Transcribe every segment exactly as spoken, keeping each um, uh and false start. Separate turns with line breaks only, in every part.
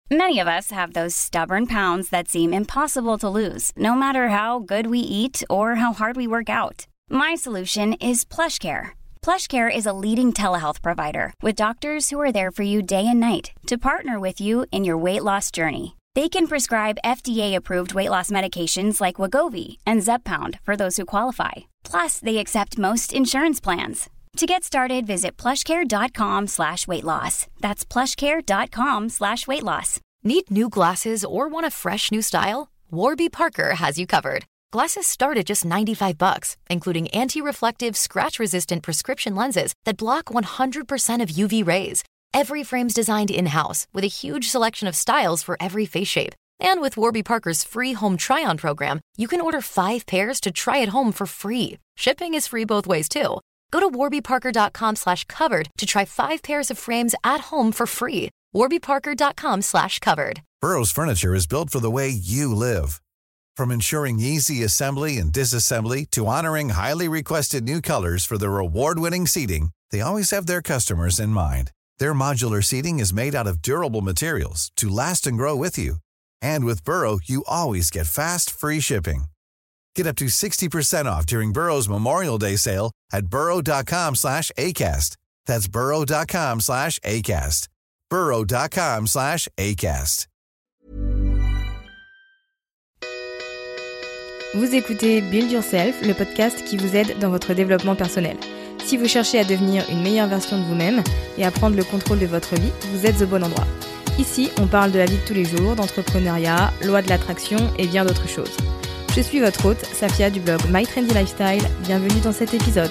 Many of us have those stubborn pounds that seem impossible to lose, no matter how good we eat or how hard we work out. My solution is PlushCare. PlushCare is a leading telehealth provider with doctors who are there for you day and night to partner with you in your weight loss journey. They can prescribe F D A-approved weight loss medications like Wegovy and Zepbound for those who qualify. Plus, they accept most insurance plans. To get started, visit plushcare.com slash weight loss. That's plushcare.com slash weight loss.
Need new glasses or want a fresh new style? Warby Parker has you covered. Glasses start at just ninety-five bucks, including anti-reflective, scratch-resistant prescription lenses that block one hundred percent of U V rays. Every frame's designed in-house with a huge selection of styles for every face shape. And with Warby Parker's free home try-on program, you can order five pairs to try at home for free. Shipping is free both ways, too. Go to warbyparker.com slash covered to try five pairs of frames at home for free. warbyparker.com slash covered.
Burrow's furniture is built for the way you live. From ensuring easy assembly and disassembly to honoring highly requested new colors for their award-winning seating, they always have their customers in mind. Their modular seating is made out of durable materials to last and grow with you. And with Burrow, you always get fast, free shipping. Get up to sixty percent off during Burrow's Memorial Day sale at burrow.com slash ACAST. That's burrow.com slash ACAST. burrow.com slash ACAST.
Vous écoutez Build Yourself, le podcast qui vous aide dans votre développement personnel. Si vous cherchez à devenir une meilleure version de vous-même et à prendre le contrôle de votre vie, vous êtes au bon endroit. Ici, on parle de la vie de tous les jours, d'entrepreneuriat, loi de l'attraction et bien d'autres choses. Je suis votre hôte, Safia du blog My Trendy Lifestyle. Bienvenue dans cet épisode.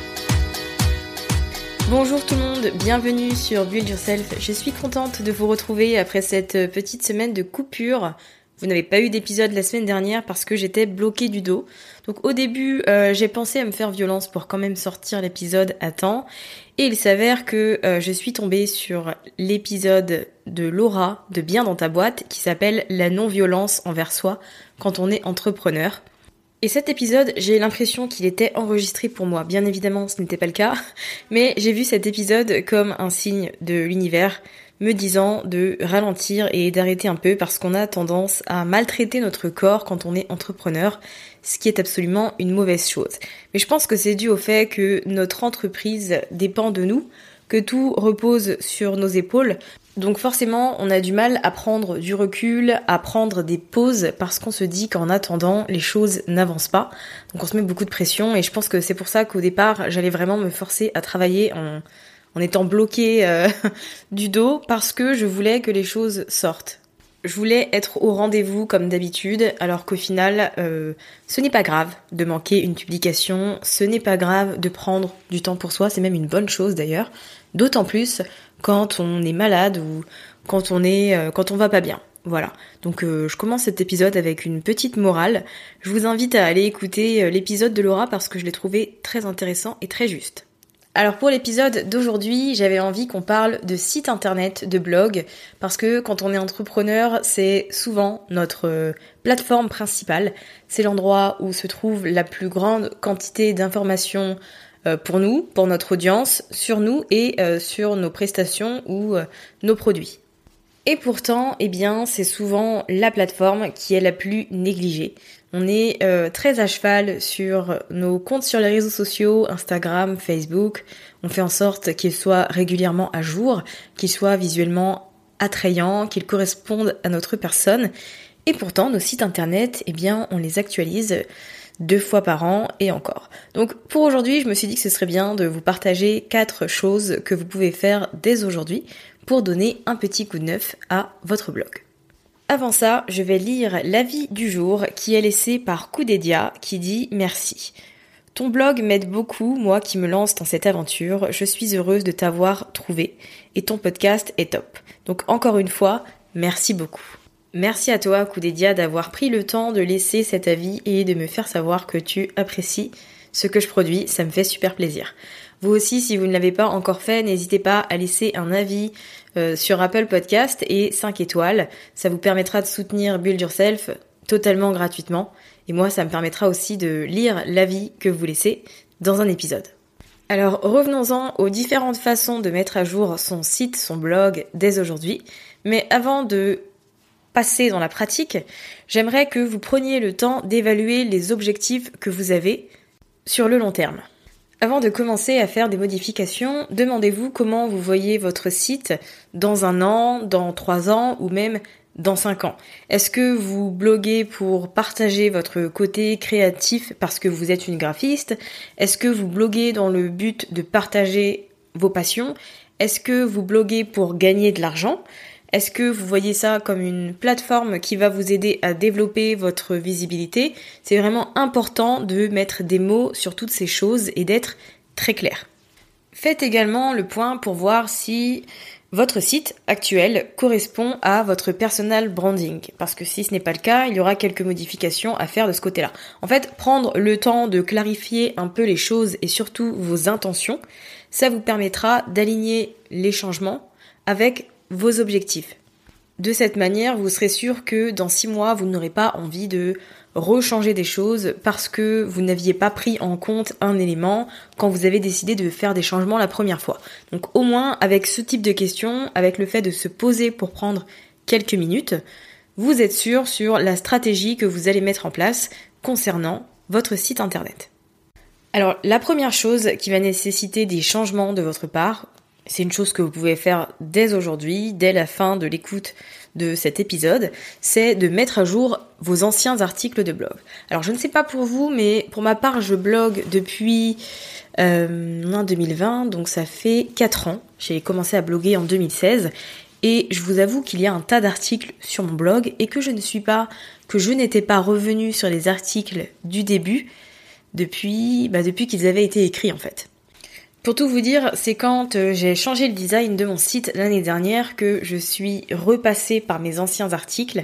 Bonjour tout le monde, bienvenue sur Build Yourself. Je suis contente de vous retrouver après cette petite semaine de coupure. Vous n'avez pas eu d'épisode la semaine dernière parce que j'étais bloquée du dos. Donc au début, euh, j'ai pensé à me faire violence pour quand même sortir l'épisode à temps. Et il s'avère que euh, je suis tombée sur l'épisode de Laura de Bien dans ta boîte qui s'appelle « La non-violence envers soi quand on est entrepreneur ». Et cet épisode, j'ai l'impression qu'il était enregistré pour moi. Bien évidemment, ce n'était pas le cas, mais j'ai vu cet épisode comme un signe de l'univers me disant de ralentir et d'arrêter un peu parce qu'on a tendance à maltraiter notre corps quand on est entrepreneur, ce qui est absolument une mauvaise chose. Mais je pense que c'est dû au fait que notre entreprise dépend de nous, que tout repose sur nos épaules. Donc forcément, on a du mal à prendre du recul, à prendre des pauses parce qu'on se dit qu'en attendant, les choses n'avancent pas. Donc on se met beaucoup de pression et je pense que c'est pour ça qu'au départ, j'allais vraiment me forcer à travailler en, en étant bloquée euh, du dos parce que je voulais que les choses sortent. Je voulais être au rendez-vous comme d'habitude, alors qu'au final, euh, ce n'est pas grave de manquer une publication, ce n'est pas grave de prendre du temps pour soi, c'est même une bonne chose d'ailleurs, d'autant plus quand on est malade ou quand on est, euh, quand on va pas bien. Voilà, donc euh, je commence cet épisode avec une petite morale. Je vous invite à aller écouter euh, l'épisode de Laura parce que je l'ai trouvé très intéressant et très juste. Alors pour l'épisode d'aujourd'hui, j'avais envie qu'on parle de site internet, de blog, parce que quand on est entrepreneur, c'est souvent notre euh, plateforme principale. C'est l'endroit où se trouve la plus grande quantité d'informations euh, pour nous, pour notre audience, sur nous et euh, sur nos prestations ou euh, nos produits. Et pourtant, eh bien, c'est souvent la plateforme qui est la plus négligée. On est euh, très à cheval sur nos comptes sur les réseaux sociaux, Instagram, Facebook. On fait en sorte qu'ils soient régulièrement à jour, qu'ils soient visuellement attrayants, qu'ils correspondent à notre personne. Et pourtant, nos sites internet, eh bien, on les actualise deux fois par an et encore. Donc pour aujourd'hui, je me suis dit que ce serait bien de vous partager quatre choses que vous pouvez faire dès aujourd'hui pour donner un petit coup de neuf à votre blog. Avant ça, je vais lire l'avis du jour qui est laissé par Koudédia qui dit « Merci. Ton blog m'aide beaucoup, moi qui me lance dans cette aventure. Je suis heureuse de t'avoir trouvé et ton podcast est top. Donc encore une fois, merci beaucoup. » Merci à toi, Koudédia, d'avoir pris le temps de laisser cet avis et de me faire savoir que tu apprécies ce que je produis. Ça me fait super plaisir. Vous aussi, si vous ne l'avez pas encore fait, n'hésitez pas à laisser un avis euh, sur Apple Podcast et cinq étoiles. Ça vous permettra de soutenir Build Yourself totalement gratuitement. Et moi, ça me permettra aussi de lire l'avis que vous laissez dans un épisode. Alors, revenons-en aux différentes façons de mettre à jour son site, son blog dès aujourd'hui. Mais avant de passer dans la pratique, j'aimerais que vous preniez le temps d'évaluer les objectifs que vous avez sur le long terme. Avant de commencer à faire des modifications, demandez-vous comment vous voyez votre site dans un an, dans trois ans ou même dans cinq ans. Est-ce que vous bloguez pour partager votre côté créatif parce que vous êtes une graphiste? Est-ce que vous bloguez dans le but de partager vos passions? Est-ce que vous bloguez pour gagner de l'argent? Est-ce que vous voyez ça comme une plateforme qui va vous aider à développer votre visibilité? C'est vraiment important de mettre des mots sur toutes ces choses et d'être très clair. Faites également le point pour voir si votre site actuel correspond à votre personal branding. Parce que si ce n'est pas le cas, il y aura quelques modifications à faire de ce côté-là. En fait, prendre le temps de clarifier un peu les choses et surtout vos intentions, ça vous permettra d'aligner les changements avec vos objectifs. De cette manière, vous serez sûr que dans six mois, vous n'aurez pas envie de rechanger des choses parce que vous n'aviez pas pris en compte un élément quand vous avez décidé de faire des changements la première fois. Donc au moins, avec ce type de questions, avec le fait de se poser pour prendre quelques minutes, vous êtes sûr sur la stratégie que vous allez mettre en place concernant votre site internet. Alors la première chose qui va nécessiter des changements de votre part, c'est une chose que vous pouvez faire dès aujourd'hui, dès la fin de l'écoute de cet épisode, c'est de mettre à jour vos anciens articles de blog. Alors je ne sais pas pour vous, mais pour ma part, je blogue depuis euh, deux mille vingt, donc ça fait quatre ans. J'ai commencé à bloguer en deux mille seize et je vous avoue qu'il y a un tas d'articles sur mon blog et que je ne suis pas, que je n'étais pas revenue sur les articles du début depuis, bah depuis qu'ils avaient été écrits en fait. Pour tout vous dire, c'est quand euh, j'ai changé le design de mon site l'année dernière que je suis repassée par mes anciens articles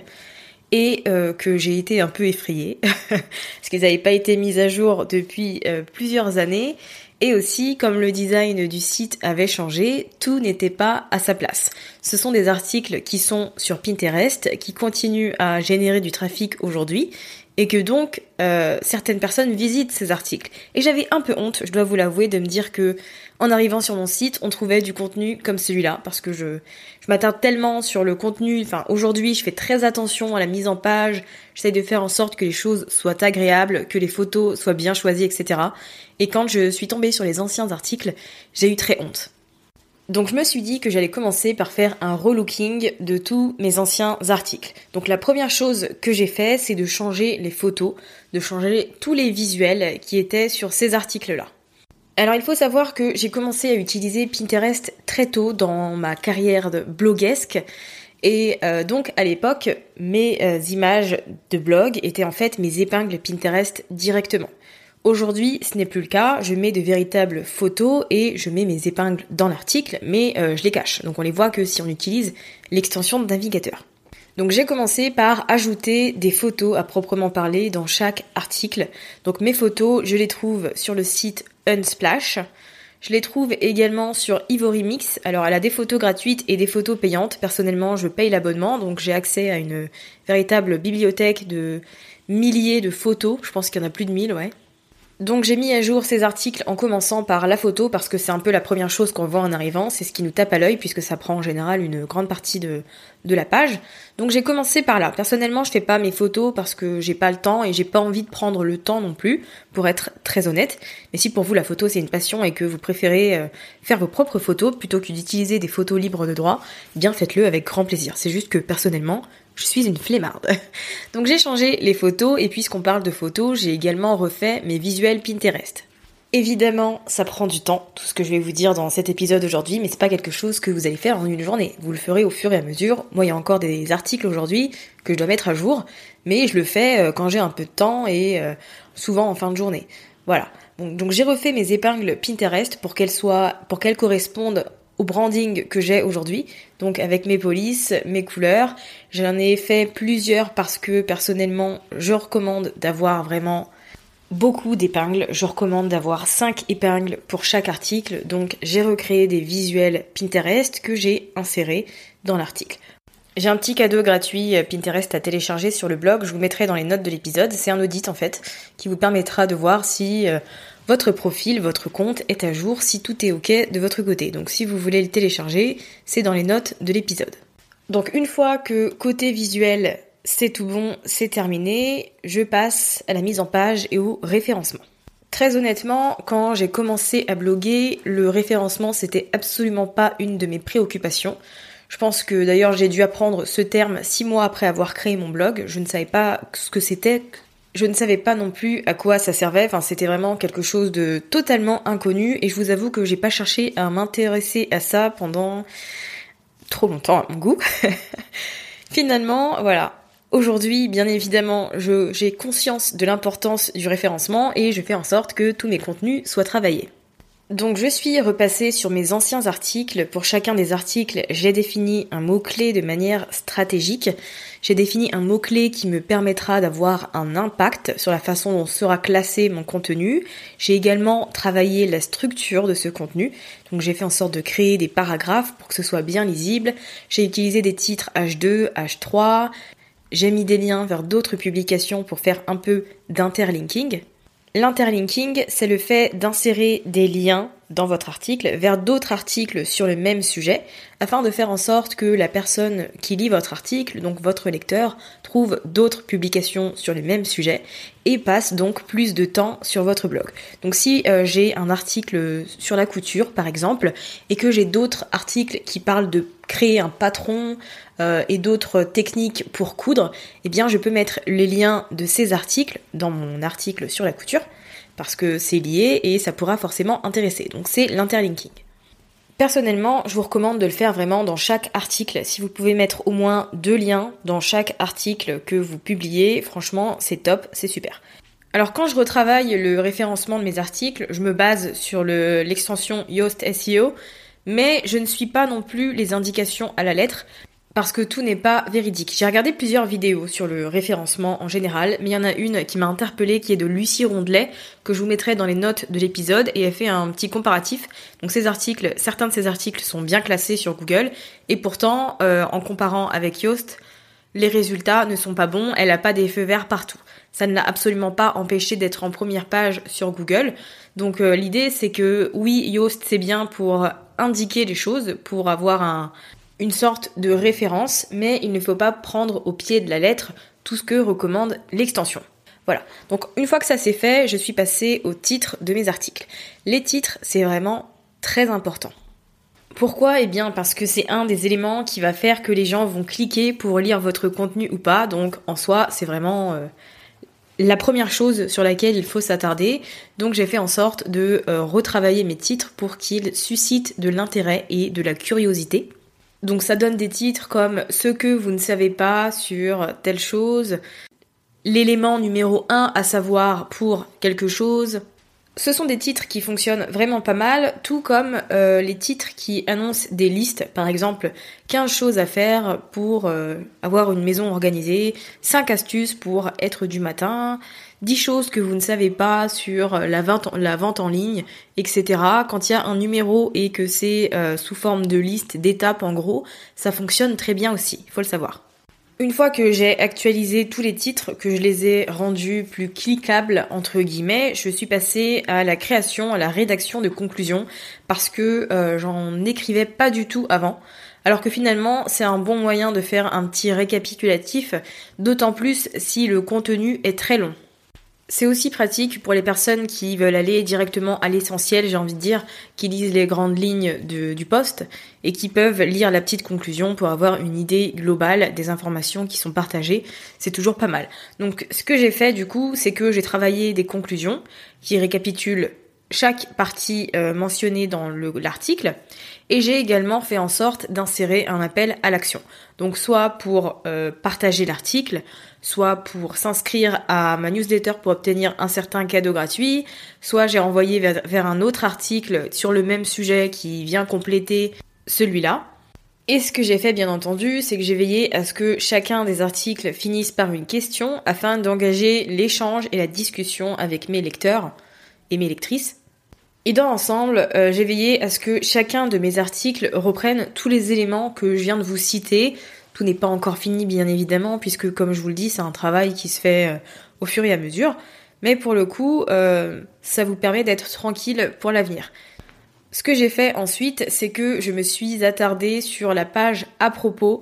et euh, que j'ai été un peu effrayée parce qu'ils n'avaient pas été mis à jour depuis euh, plusieurs années et aussi comme le design du site avait changé, tout n'était pas à sa place. Ce sont des articles qui sont sur Pinterest, qui continuent à générer du trafic aujourd'hui et que donc euh, certaines personnes visitent ces articles. Et j'avais un peu honte, je dois vous l'avouer, de me dire que en arrivant sur mon site, on trouvait du contenu comme celui-là, parce que je, je m'attarde tellement sur le contenu. Enfin, aujourd'hui, je fais très attention à la mise en page, j'essaie de faire en sorte que les choses soient agréables, que les photos soient bien choisies, et cetera. Et quand je suis tombée sur les anciens articles, j'ai eu très honte. Donc je me suis dit que j'allais commencer par faire un relooking de tous mes anciens articles. Donc la première chose que j'ai fait, c'est de changer les photos, de changer tous les visuels qui étaient sur ces articles-là. Alors il faut savoir que j'ai commencé à utiliser Pinterest très tôt dans ma carrière de bloguesque. Et euh, donc à l'époque, mes euh, images de blog étaient en fait mes épingles Pinterest directement. Aujourd'hui, ce n'est plus le cas, je mets de véritables photos et je mets mes épingles dans l'article, mais euh, je les cache, donc on les voit que si on utilise l'extension de navigateur. Donc j'ai commencé par ajouter des photos à proprement parler dans chaque article. Donc mes photos, je les trouve sur le site Unsplash, je les trouve également sur Ivory Mix. Alors elle a des photos gratuites et des photos payantes, personnellement je paye l'abonnement, donc j'ai accès à une véritable bibliothèque de milliers de photos, je pense qu'il y en a plus de mille, ouais. Donc j'ai mis à jour ces articles en commençant par la photo parce que c'est un peu la première chose qu'on voit en arrivant, c'est ce qui nous tape à l'œil puisque ça prend en général une grande partie de, de la page. Donc j'ai commencé par là. Personnellement, je fais pas mes photos parce que j'ai pas le temps et j'ai pas envie de prendre le temps non plus, pour être très honnête. Mais si pour vous la photo c'est une passion et que vous préférez euh, faire vos propres photos plutôt que d'utiliser des photos libres de droit, bien faites-le avec grand plaisir. C'est juste que personnellement, je suis une flemmarde. Donc j'ai changé les photos et puisqu'on parle de photos, j'ai également refait mes visuels Pinterest. Évidemment, ça prend du temps, tout ce que je vais vous dire dans cet épisode aujourd'hui, mais c'est pas quelque chose que vous allez faire en une journée. Vous le ferez au fur et à mesure. Moi, il y a encore des articles aujourd'hui que je dois mettre à jour, mais je le fais quand j'ai un peu de temps et souvent en fin de journée. Voilà. Donc, donc j'ai refait mes épingles Pinterest pour qu'elles soient, pour qu'elles correspondent au branding que j'ai aujourd'hui, donc avec mes polices, mes couleurs. J'en ai fait plusieurs parce que personnellement, je recommande d'avoir vraiment beaucoup d'épingles. Je recommande d'avoir cinq épingles pour chaque article, donc j'ai recréé des visuels Pinterest que j'ai insérés dans l'article. J'ai un petit cadeau gratuit Pinterest à télécharger sur le blog, je vous mettrai dans les notes de l'épisode. C'est un audit en fait, qui vous permettra de voir si euh, votre profil, votre compte est à jour, si tout est ok de votre côté. Donc si vous voulez le télécharger, c'est dans les notes de l'épisode. Donc une fois que côté visuel, c'est tout bon, c'est terminé, je passe à la mise en page et au référencement. Très honnêtement, quand j'ai commencé à bloguer, le référencement, c'était absolument pas une de mes préoccupations. Je pense que d'ailleurs j'ai dû apprendre ce terme six mois après avoir créé mon blog. Je ne savais pas ce que c'était, je ne savais pas non plus à quoi ça servait. Enfin, c'était vraiment quelque chose de totalement inconnu et je vous avoue que j'ai pas cherché à m'intéresser à ça pendant trop longtemps à mon goût. Finalement, voilà. Aujourd'hui, bien évidemment, je, j'ai conscience de l'importance du référencement et je fais en sorte que tous mes contenus soient travaillés. Donc je suis repassée sur mes anciens articles. Pour chacun des articles, j'ai défini un mot-clé de manière stratégique. J'ai défini un mot-clé qui me permettra d'avoir un impact sur la façon dont sera classé mon contenu. J'ai également travaillé la structure de ce contenu. Donc j'ai fait en sorte de créer des paragraphes pour que ce soit bien lisible. J'ai utilisé des titres H deux, H trois. J'ai mis des liens vers d'autres publications pour faire un peu d'interlinking. L'interlinking, c'est le fait d'insérer des liens dans votre article vers d'autres articles sur le même sujet, afin de faire en sorte que la personne qui lit votre article, donc votre lecteur, trouve d'autres publications sur le même sujet et passe donc plus de temps sur votre blog. Donc si euh, j'ai un article sur la couture par exemple, et que j'ai d'autres articles qui parlent de créer un patron euh, et d'autres techniques pour coudre, eh bien je peux mettre les liens de ces articles dans mon article sur la couture, parce que c'est lié et ça pourra forcément intéresser. Donc c'est l'interlinking. Personnellement, je vous recommande de le faire vraiment dans chaque article. Si vous pouvez mettre au moins deux liens dans chaque article que vous publiez, franchement, c'est top, c'est super. Alors quand je retravaille le référencement de mes articles, je me base sur le, l'extension Yoast S E O, mais je ne suis pas non plus les indications à la lettre, parce que tout n'est pas véridique. J'ai regardé plusieurs vidéos sur le référencement en général, mais il y en a une qui m'a interpellée, qui est de Lucie Rondelet, que je vous mettrai dans les notes de l'épisode, et elle fait un petit comparatif. Donc ces articles, certains de ces articles sont bien classés sur Google, et pourtant, euh, en comparant avec Yoast, les résultats ne sont pas bons, elle n'a pas des feux verts partout. Ça ne l'a absolument pas empêché d'être en première page sur Google. Donc euh, l'idée c'est que oui, Yoast c'est bien pour indiquer les choses, pour avoir un... une sorte de référence, mais il ne faut pas prendre au pied de la lettre tout ce que recommande l'extension. Voilà, donc une fois que ça c'est fait, je suis passée aux titres de mes articles. Les titres, c'est vraiment très important. Pourquoi ? Eh bien parce que c'est un des éléments qui va faire que les gens vont cliquer pour lire votre contenu ou pas, donc en soi, c'est vraiment euh, la première chose sur laquelle il faut s'attarder. Donc j'ai fait en sorte de euh, retravailler mes titres pour qu'ils suscitent de l'intérêt et de la curiosité. Donc ça donne des titres comme « Ce que vous ne savez pas sur telle chose »,« L'élément numéro un à savoir pour quelque chose ». Ce sont des titres qui fonctionnent vraiment pas mal, tout comme euh, les titres qui annoncent des listes, par exemple quinze choses à faire pour euh, avoir une maison organisée, cinq astuces pour être du matin, dix choses que vous ne savez pas sur la vente, la vente en ligne, et cetera. Quand il y a un numéro et que c'est euh, sous forme de liste, d'étapes en gros, ça fonctionne très bien aussi, il faut le savoir. Une fois que j'ai actualisé tous les titres, que je les ai rendus plus cliquables, entre guillemets, je suis passée à la création, à la rédaction de conclusions, parce que euh, j'en écrivais pas du tout avant. Alors que finalement, c'est un bon moyen de faire un petit récapitulatif, d'autant plus si le contenu est très long. C'est aussi pratique pour les personnes qui veulent aller directement à l'essentiel, j'ai envie de dire, qui lisent les grandes lignes de, du post et qui peuvent lire la petite conclusion pour avoir une idée globale des informations qui sont partagées. C'est toujours pas mal. Donc ce que j'ai fait du coup, c'est que j'ai travaillé des conclusions qui récapitulent chaque partie euh, mentionnée dans le, l'article, et j'ai également fait en sorte d'insérer un appel à l'action. Donc soit pour euh, partager l'article, soit pour s'inscrire à ma newsletter pour obtenir un certain cadeau gratuit, soit j'ai renvoyé vers, vers un autre article sur le même sujet qui vient compléter celui-là. Et ce que j'ai fait bien entendu, c'est que j'ai veillé à ce que chacun des articles finisse par une question afin d'engager l'échange et la discussion avec mes lecteurs et mes lectrices. Et dans l'ensemble, euh, j'ai veillé à ce que chacun de mes articles reprenne tous les éléments que je viens de vous citer. Tout n'est pas encore fini bien évidemment, puisque comme je vous le dis, c'est un travail qui se fait euh, au fur et à mesure. Mais pour le coup, euh, ça vous permet d'être tranquille pour l'avenir. Ce que j'ai fait ensuite, c'est que je me suis attardée sur la page à propos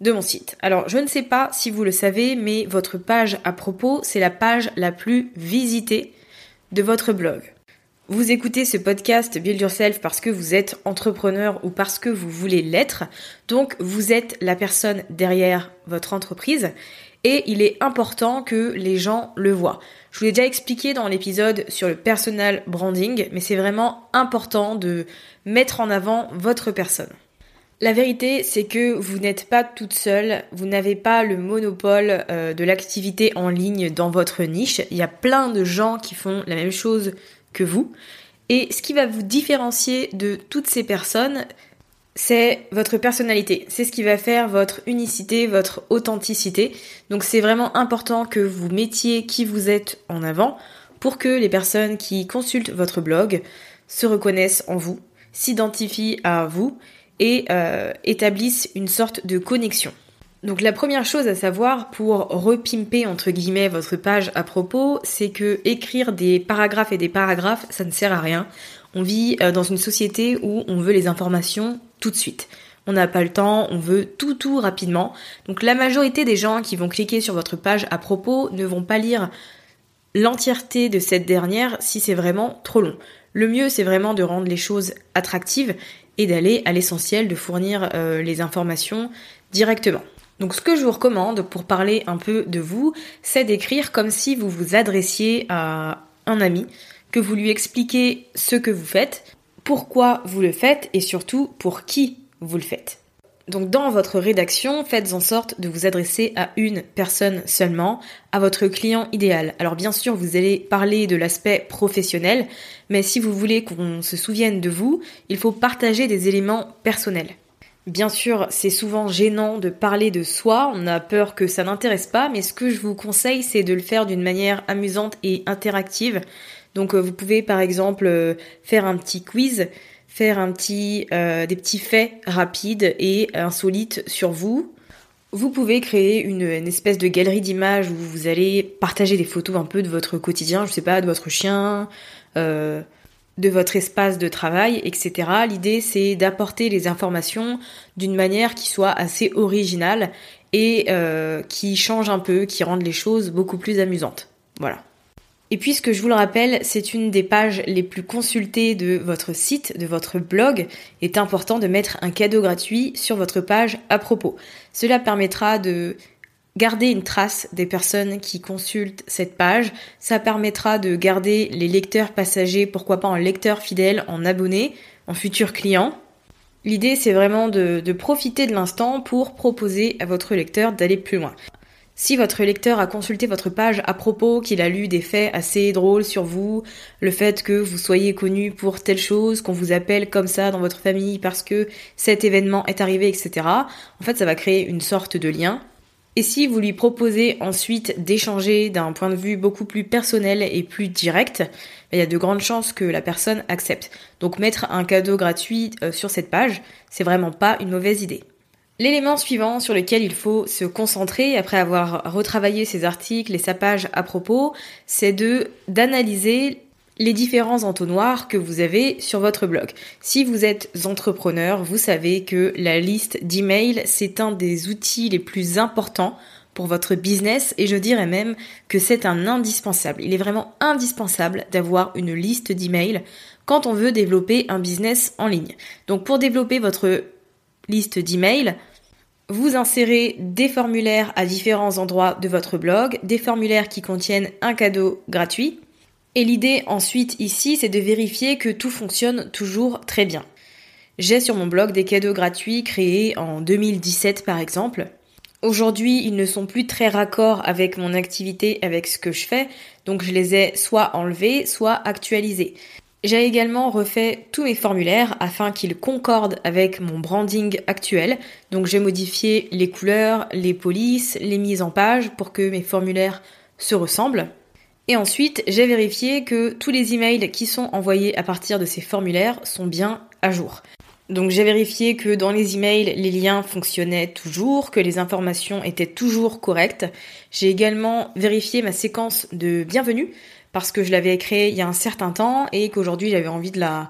de mon site. Alors, je ne sais pas si vous le savez, mais votre page à propos, c'est la page la plus visitée de votre blog. Vous écoutez ce podcast Build Yourself parce que vous êtes entrepreneur ou parce que vous voulez l'être. Donc, vous êtes la personne derrière votre entreprise et il est important que les gens le voient. Je vous l'ai déjà expliqué dans l'épisode sur le personal branding, mais c'est vraiment important de mettre en avant votre personne. La vérité, c'est que vous n'êtes pas toute seule, vous n'avez pas le monopole euh, de l'activité en ligne dans votre niche. Il y a plein de gens qui font la même chose que vous. Et ce qui va vous différencier de toutes ces personnes, c'est votre personnalité. C'est ce qui va faire votre unicité, votre authenticité. Donc c'est vraiment important que vous mettiez qui vous êtes en avant pour que les personnes qui consultent votre blog se reconnaissent en vous, s'identifient à vous et euh, établissent une sorte de connexion. Donc la première chose à savoir pour repimper entre guillemets votre page à propos, c'est que écrire des paragraphes et des paragraphes, ça ne sert à rien. On vit euh, dans une société où on veut les informations tout de suite. On n'a pas le temps, on veut tout tout rapidement. Donc la majorité des gens qui vont cliquer sur votre page à propos ne vont pas lire l'entièreté de cette dernière si c'est vraiment trop long. Le mieux, c'est vraiment de rendre les choses attractives et d'aller à l'essentiel, de fournir euh, les informations directement. Donc ce que je vous recommande pour parler un peu de vous, c'est d'écrire comme si vous vous adressiez à un ami, que vous lui expliquez ce que vous faites, pourquoi vous le faites et surtout pour qui vous le faites. Donc dans votre rédaction, faites en sorte de vous adresser à une personne seulement, à votre client idéal. Alors bien sûr, vous allez parler de l'aspect professionnel, mais si vous voulez qu'on se souvienne de vous, il faut partager des éléments personnels. Bien sûr, c'est souvent gênant de parler de soi, on a peur que ça n'intéresse pas, mais ce que je vous conseille, c'est de le faire d'une manière amusante et interactive. Donc vous pouvez par exemple faire un petit quiz, faire un petit, euh, des petits faits rapides et insolites sur vous. Vous pouvez créer une, une espèce de galerie d'images où vous allez partager des photos un peu de votre quotidien, je sais pas, de votre chien, euh, de votre espace de travail, et cetera. L'idée, c'est d'apporter les informations d'une manière qui soit assez originale et euh, qui change un peu, qui rende les choses beaucoup plus amusantes. Voilà. Et puisque je vous le rappelle, c'est une des pages les plus consultées de votre site, de votre blog, il est important de mettre un cadeau gratuit sur votre page à propos. Cela permettra de garder une trace des personnes qui consultent cette page. Ça permettra de garder les lecteurs passagers, pourquoi pas en lecteurs fidèles, en abonnés, en futurs clients. L'idée, c'est vraiment de, de profiter de l'instant pour proposer à votre lecteur d'aller plus loin. Si votre lecteur a consulté votre page à propos, qu'il a lu des faits assez drôles sur vous, le fait que vous soyez connu pour telle chose, qu'on vous appelle comme ça dans votre famille parce que cet événement est arrivé, et cetera, en fait, ça va créer une sorte de lien. Et si vous lui proposez ensuite d'échanger d'un point de vue beaucoup plus personnel et plus direct, il y a de grandes chances que la personne accepte. Donc mettre un cadeau gratuit sur cette page, c'est vraiment pas une mauvaise idée. L'élément suivant sur lequel il faut se concentrer après avoir retravaillé ses articles et sa page à propos, c'est de d'analyser les différents entonnoirs que vous avez sur votre blog. Si vous êtes entrepreneur, vous savez que la liste d'emails, c'est un des outils les plus importants pour votre business et je dirais même que c'est un indispensable. Il est vraiment indispensable d'avoir une liste d'emails quand on veut développer un business en ligne. Donc pour développer votre liste d'emails, vous insérez des formulaires à différents endroits de votre blog, des formulaires qui contiennent un cadeau gratuit. Et l'idée ensuite ici, c'est de vérifier que tout fonctionne toujours très bien. J'ai sur mon blog des cadeaux gratuits créés en deux mille dix-sept par exemple. Aujourd'hui, ils ne sont plus très raccords avec mon activité, avec ce que je fais, donc je les ai soit enlevés, soit actualisés. J'ai également refait tous mes formulaires afin qu'ils concordent avec mon branding actuel. Donc j'ai modifié les couleurs, les polices, les mises en page pour que mes formulaires se ressemblent. Et ensuite, j'ai vérifié que tous les emails qui sont envoyés à partir de ces formulaires sont bien à jour. Donc j'ai vérifié que dans les emails, les liens fonctionnaient toujours, que les informations étaient toujours correctes. J'ai également vérifié ma séquence de bienvenue parce que je l'avais créée il y a un certain temps et qu'aujourd'hui j'avais envie de la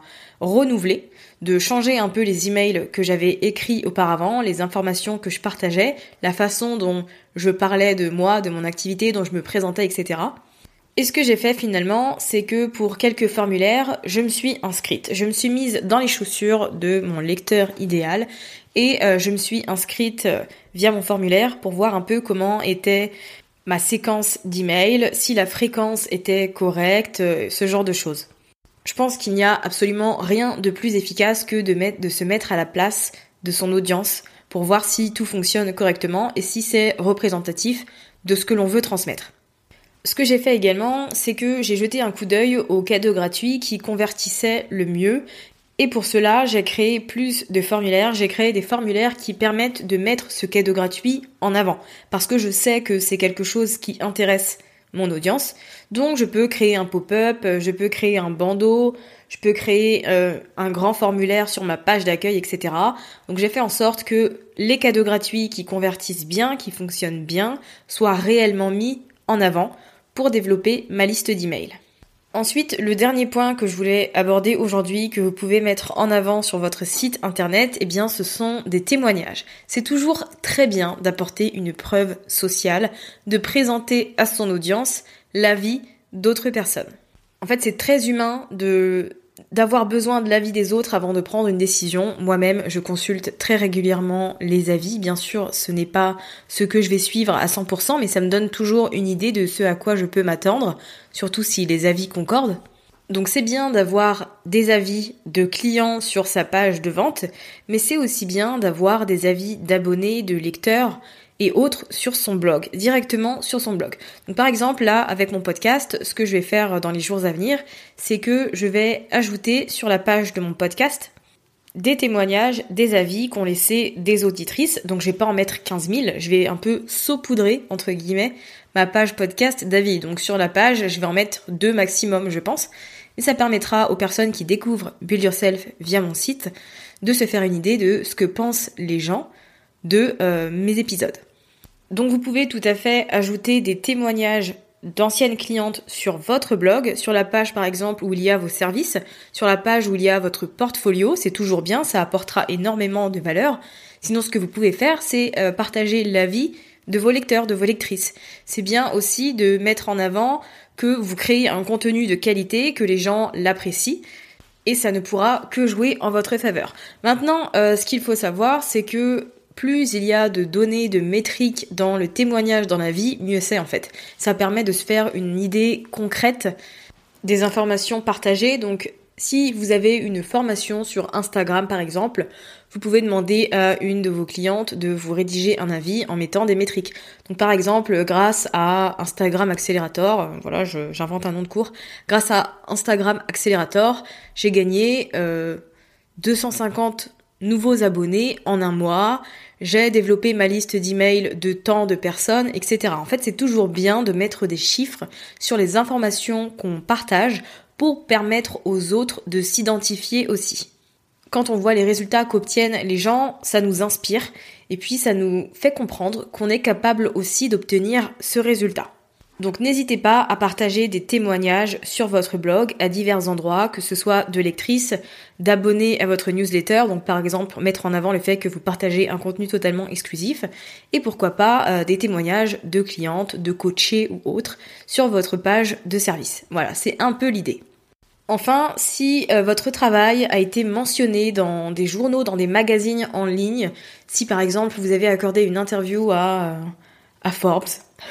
renouveler, de changer un peu les emails que j'avais écrits auparavant, les informations que je partageais, la façon dont je parlais de moi, de mon activité, dont je me présentais, et cetera. Et ce que j'ai fait finalement, c'est que pour quelques formulaires, je me suis inscrite. Je me suis mise dans les chaussures de mon lecteur idéal et euh, je me suis inscrite via mon formulaire pour voir un peu comment était ma séquence d'emails, si la fréquence était correcte, euh, ce genre de choses. Je pense qu'il n'y a absolument rien de plus efficace que de, mettre, de se mettre à la place de son audience pour voir si tout fonctionne correctement et si c'est représentatif de ce que l'on veut transmettre. Ce que j'ai fait également, c'est que j'ai jeté un coup d'œil aux cadeaux gratuits qui convertissaient le mieux. Et pour cela, j'ai créé plus de formulaires. J'ai créé des formulaires qui permettent de mettre ce cadeau gratuit en avant. Parce que je sais que c'est quelque chose qui intéresse mon audience. Donc je peux créer un pop-up, je peux créer un bandeau, je peux créer euh, un grand formulaire sur ma page d'accueil, et cetera. Donc j'ai fait en sorte que les cadeaux gratuits qui convertissent bien, qui fonctionnent bien, soient réellement mis en avant pour développer ma liste d'emails. Ensuite, le dernier point que je voulais aborder aujourd'hui, que vous pouvez mettre en avant sur votre site internet, eh bien, ce sont des témoignages. C'est toujours très bien d'apporter une preuve sociale, de présenter à son audience l'avis d'autres personnes. En fait, c'est très humain de d'avoir besoin de l'avis des autres avant de prendre une décision. Moi-même, je consulte très régulièrement les avis. Bien sûr, ce n'est pas ce que je vais suivre à cent pour cent, mais ça me donne toujours une idée de ce à quoi je peux m'attendre, surtout si les avis concordent. Donc c'est bien d'avoir des avis de clients sur sa page de vente, mais c'est aussi bien d'avoir des avis d'abonnés, de lecteurs et autres sur son blog, directement sur son blog. Donc par exemple, là, avec mon podcast, ce que je vais faire dans les jours à venir, c'est que je vais ajouter sur la page de mon podcast des témoignages, des avis qu'ont laissé des auditrices. Donc je vais pas en mettre quinze mille, je vais un peu saupoudrer, entre guillemets, ma page podcast d'avis. Donc sur la page, je vais en mettre deux maximum, je pense. Et ça permettra aux personnes qui découvrent Build Yourself via mon site de se faire une idée de ce que pensent les gens de euh, mes épisodes. Donc vous pouvez tout à fait ajouter des témoignages d'anciennes clientes sur votre blog, sur la page par exemple où il y a vos services, sur la page où il y a votre portfolio, c'est toujours bien, ça apportera énormément de valeur. Sinon ce que vous pouvez faire, c'est euh, partager l'avis de vos lecteurs, de vos lectrices. C'est bien aussi de mettre en avant que vous créez un contenu de qualité, que les gens l'apprécient, et ça ne pourra que jouer en votre faveur. Maintenant, euh, ce qu'il faut savoir, c'est que plus il y a de données, de métriques dans le témoignage, dans la vie, mieux c'est en fait. Ça permet de se faire une idée concrète des informations partagées. Donc si vous avez une formation sur Instagram par exemple, vous pouvez demander à une de vos clientes de vous rédiger un avis en mettant des métriques. Donc par exemple, grâce à Instagram Accelerator, voilà, je, j'invente un nom de cours, grâce à Instagram Accelerator, j'ai gagné euh, deux cent cinquante nouveaux abonnés en un mois, j'ai développé ma liste d'emails de tant de personnes, et cetera. En fait, c'est toujours bien de mettre des chiffres sur les informations qu'on partage pour permettre aux autres de s'identifier aussi. Quand on voit les résultats qu'obtiennent les gens, ça nous inspire et puis ça nous fait comprendre qu'on est capable aussi d'obtenir ce résultat. Donc n'hésitez pas à partager des témoignages sur votre blog à divers endroits, que ce soit de lectrices, d'abonnés à votre newsletter, donc par exemple mettre en avant le fait que vous partagez un contenu totalement exclusif, et pourquoi pas euh, des témoignages de clientes, de coachés ou autres sur votre page de service. Voilà, c'est un peu l'idée. Enfin, si euh, votre travail a été mentionné dans des journaux, dans des magazines en ligne, si par exemple vous avez accordé une interview à, euh, à Forbes,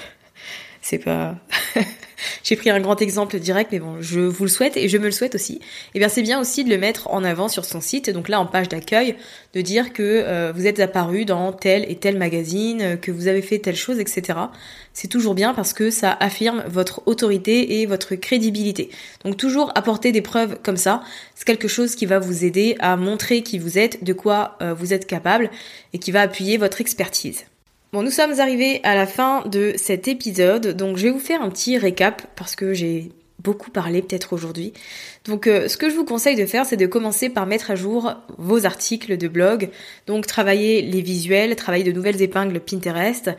c'est pas... J'ai pris un grand exemple direct, mais bon, je vous le souhaite et je me le souhaite aussi. Et bien c'est bien aussi de le mettre en avant sur son site, donc là en page d'accueil, de dire que euh, vous êtes apparu dans tel et tel magazine, que vous avez fait telle chose, et cetera. C'est toujours bien parce que ça affirme votre autorité et votre crédibilité. Donc toujours apporter des preuves comme ça, c'est quelque chose qui va vous aider à montrer qui vous êtes, de quoi euh, vous êtes capable et qui va appuyer votre expertise. Bon, nous sommes arrivés à la fin de cet épisode, donc je vais vous faire un petit récap parce que j'ai beaucoup parlé peut-être aujourd'hui. Donc euh, ce que je vous conseille de faire, c'est de commencer par mettre à jour vos articles de blog, donc travailler les visuels, travailler de nouvelles épingles Pinterest,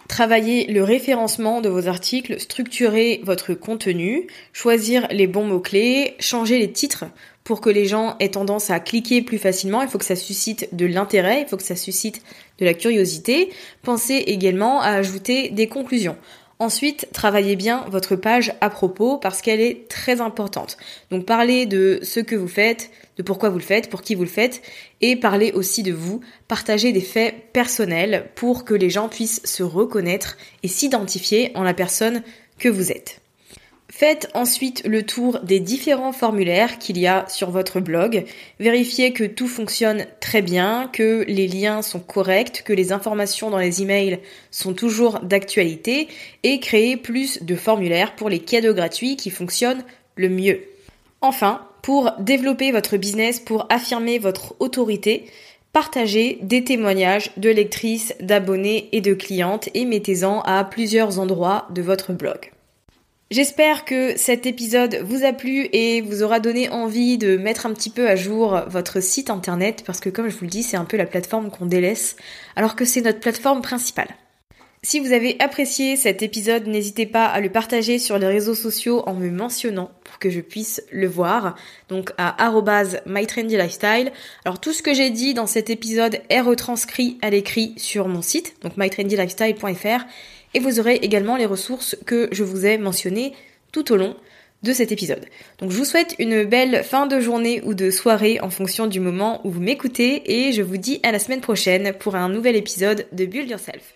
Travailler le référencement de vos articles, structurer votre contenu, choisir les bons mots-clés, changer les titres pour que les gens aient tendance à cliquer plus facilement. Il faut que ça suscite de l'intérêt, il faut que ça suscite de la curiosité. Pensez également à ajouter des conclusions. Ensuite, travaillez bien votre page à propos parce qu'elle est très importante. Donc parlez de ce que vous faites, de pourquoi vous le faites, pour qui vous le faites, et parlez aussi de vous. Partagez des faits personnels pour que les gens puissent se reconnaître et s'identifier en la personne que vous êtes. Faites ensuite le tour des différents formulaires qu'il y a sur votre blog. Vérifiez que tout fonctionne très bien, que les liens sont corrects, que les informations dans les emails sont toujours d'actualité et créez plus de formulaires pour les cadeaux gratuits qui fonctionnent le mieux. Enfin, pour développer votre business, pour affirmer votre autorité, partagez des témoignages de lectrices, d'abonnés et de clientes et mettez-en à plusieurs endroits de votre blog. J'espère que cet épisode vous a plu et vous aura donné envie de mettre un petit peu à jour votre site internet parce que comme je vous le dis, c'est un peu la plateforme qu'on délaisse alors que c'est notre plateforme principale. Si vous avez apprécié cet épisode, n'hésitez pas à le partager sur les réseaux sociaux en me mentionnant pour que je puisse le voir, donc à arobase mytrendylifestyle. Alors tout ce que j'ai dit dans cet épisode est retranscrit à l'écrit sur mon site, donc my trendy lifestyle point f r. Et vous aurez également les ressources que je vous ai mentionnées tout au long de cet épisode. Donc je vous souhaite une belle fin de journée ou de soirée en fonction du moment où vous m'écoutez et je vous dis à la semaine prochaine pour un nouvel épisode de Build Yourself.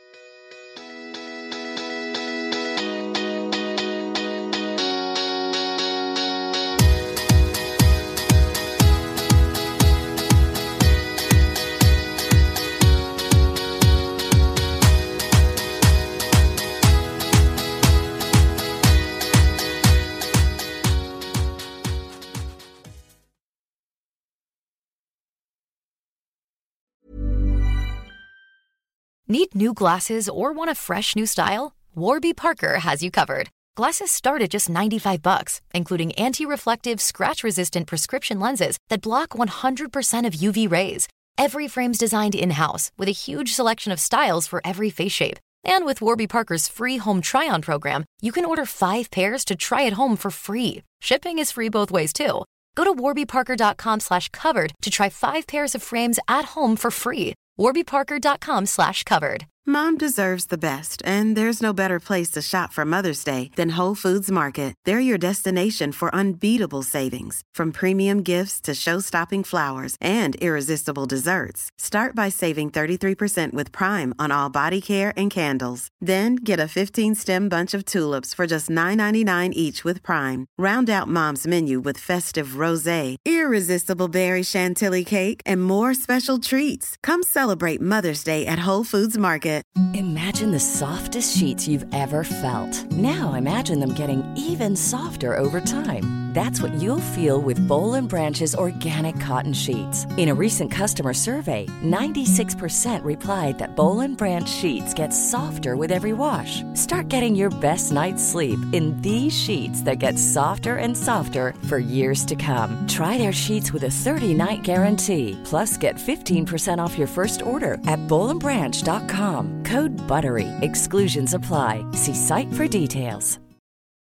Need new glasses or want a fresh new style? Warby Parker has you covered. Glasses start at just ninety-five bucks, including anti-reflective, scratch-resistant prescription lenses that block one hundred percent of U V rays. Every frame's designed in-house with a huge selection of styles for every face shape. And with Warby Parker's free home try-on program, you can order five pairs to try at home for free. Shipping is free both ways, too. Go to warbyparker.com slash covered to try five pairs of frames at home for free. warbyparker.com slash covered.
Mom deserves the best, and there's no better place to shop for Mother's Day than Whole Foods Market. They're your destination for unbeatable savings, from premium gifts to show-stopping flowers and irresistible desserts. Start by saving thirty-three percent with Prime on all body care and candles. Then get a fifteen-stem bunch of tulips for just nine ninety-nine each with Prime. Round out Mom's menu with festive rosé, irresistible berry chantilly cake, and more special treats. Come celebrate Mother's Day at Whole Foods Market.
Imagine the softest sheets you've ever felt. Now imagine them getting even softer over time. That's what you'll feel with Boll and Branch's organic cotton sheets. In a recent customer survey, ninety-six percent replied that Boll and Branch sheets get softer with every wash. Start getting your best night's sleep in these sheets that get softer and softer for years to come. Try their sheets with a thirty-night guarantee. Plus, get fifteen percent off your first order at boll and branch dot com. Code BUTTERY. Exclusions apply. See site for details.